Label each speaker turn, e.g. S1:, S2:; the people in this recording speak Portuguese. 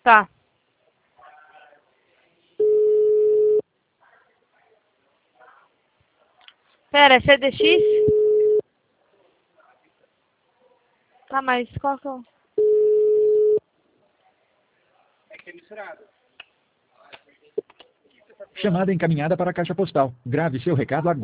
S1: Tá. Pera, é CDX? Tá, mas qual que é o...
S2: Chamada encaminhada para a caixa postal. Grave seu recado agora.